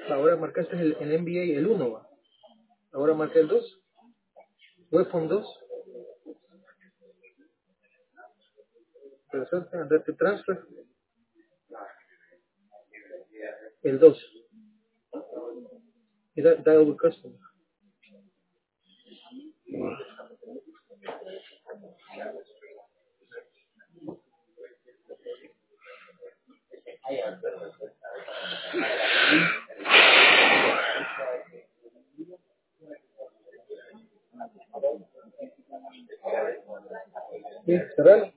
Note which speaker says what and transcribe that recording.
Speaker 1: Ahora marcaste el NBA, el 1, ¿va? Ahora marca el 2. Weapon 2. Presente, andate transfer. El 2. Y dial customer. Sí, cerralo.